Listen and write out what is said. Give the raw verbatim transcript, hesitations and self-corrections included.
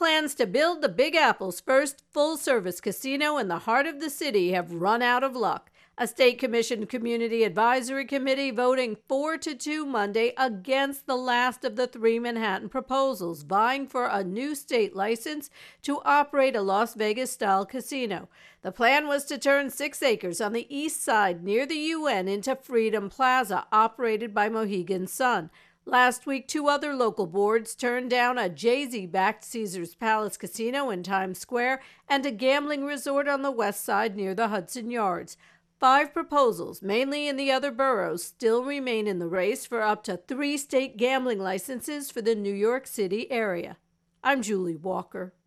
Plans to build the Big Apple's first full-service casino in the heart of the city have run out of luck. A state-commissioned community advisory committee voting four to two Monday against the last of the three Manhattan proposals vying for a new state license to operate a Las Vegas-style casino. The plan was to turn six acres on the east side near the U N into Freedom Plaza, operated by Mohegan Sun. Last week, two other local boards turned down a Jay-Z-backed Caesars Palace Casino in Times Square and a gambling resort on the west side near the Hudson Yards. Five proposals, mainly in the other boroughs, still remain in the race for up to three state gambling licenses for the New York City area. I'm Julie Walker.